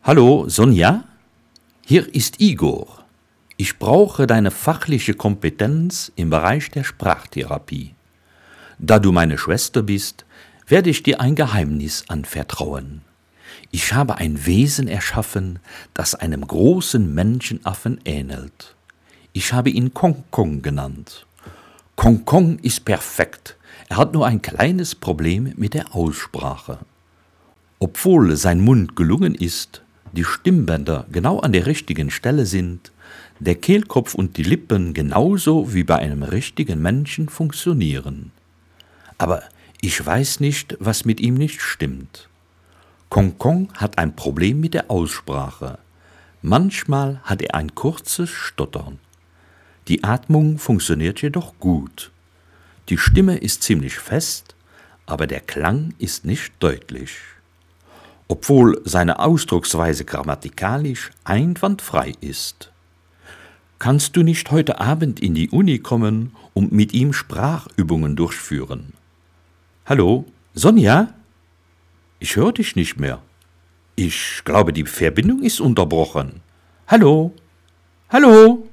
Hallo, Sonja? Hier ist Igor. Ich brauche deine fachliche Kompetenz im Bereich der Sprachtherapie. Da du meine Schwester bist, werde ich dir ein Geheimnis anvertrauen. Ich habe ein Wesen erschaffen, das einem großen Menschenaffen ähnelt. Ich habe ihn Kong Kong genannt. Kong Kong ist perfekt. Er hat nur ein kleines Problem mit der Aussprache. Obwohl sein Mund gelungen ist, die Stimmbänder genau an der richtigen Stelle sind, der Kehlkopf und die Lippen genauso wie bei einem richtigen Menschen funktionieren. Aber ich weiß nicht, was mit ihm nicht stimmt. Kong Kong hat ein Problem mit der Aussprache. Manchmal hat er ein kurzes Stottern. Die Atmung funktioniert jedoch gut. Die Stimme ist ziemlich fest, aber der Klang ist nicht deutlich. Obwohl seine Ausdrucksweise grammatikalisch einwandfrei ist. Kannst du nicht heute Abend in die Uni kommen und mit ihm Sprachübungen durchführen? Hallo, Sonja? Ich höre dich nicht mehr. Ich glaube, die Verbindung ist unterbrochen. Hallo? Hallo?